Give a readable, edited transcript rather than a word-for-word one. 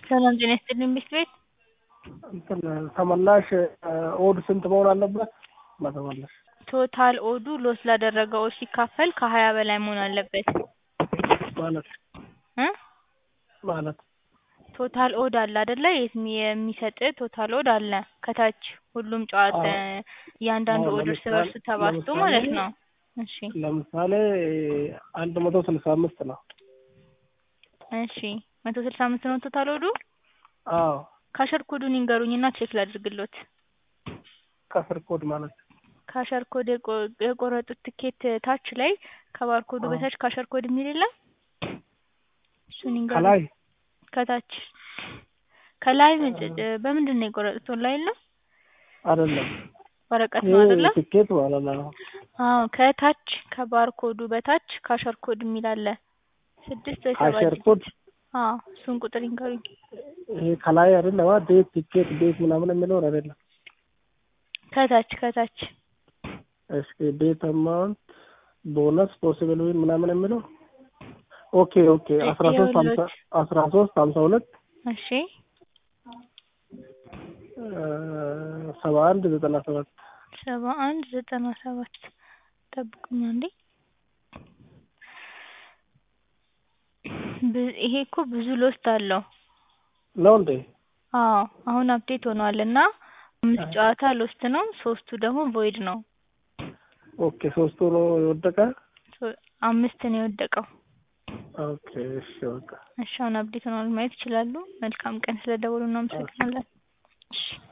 ሰላም ጤና ይስጥልኝ ቤት እንትን ተመላሽ ኦድ ስንት መሆን አለበት? ለተመላሽ ቶታል ኦዱ ሎስ ላደረገው ሲካፈል ከ20 በላይ መሆን አለበት ማለት እ ማለት ቶታል ኦድ አለ አይደለ? የሚሰጥ ቶታል ኦድ አለ ከታች ሁሉም ጨዋታ እያንዳንዱ ኦድ እርስ በርሱ ተባዝቶ ማለት ነው። እሺ ለምሳሌ 165 ነው። እሺ 165 ነው ቶታል ኦዱ? አዎ ካሸር ኮዱን ይንገሩኝና ቼክ ላድርግሎት። ካሸር ኮድ ማለት ካሸር ኮድ የቆረጡት ትኬት ታች ላይ ከባርኮዱ በታች ካሸር ኮድ የሚል የለም? እሱን ይንገሩኝ። ከላይ ከታች ከላይ በምንድን ነው የቆረጡት? ኦንላይን ነው አይደለም ወረቀት ነው አይደለ? ትኬት ማለት ነው። አዎ ከታች ከባርኮዱ በታች ካሸር ኮድ የሚል አለ 6 ወይ 7 ካሸር ኮድ አዎ እሱን ቁጥር ይንገሩኝ። ይሄ ከላይ አይደለም ዴት ቲኬት ዴት ምናምን የሚለው አይደለም። ከታች እሺ ዴት አማውንት ቦነስ ፖሲብል ዊን ምናምን የሚለው ኦኬ 1352 እሺ 7197 ጠብቁኝ አንዴ። ይሄ እኮ ብዙ ሎስት አለው ነው እንዴ? አዎ አሁን አፕዴት ሆኗልና 5 ጨዋታ ሎስት ነው፣ 3ቱ ደግሞ ቮይድ ነው። ኦኬ 3ቱ ነው የወደቀ 5 ነው የወደቀው። ኦኬ እሺ በቃ እሺ አሁን አፕዴት ሆኗል ማየት ይችላሉ። መልካም ቀን ስለደወሉ እናመሰግናለን። እሺ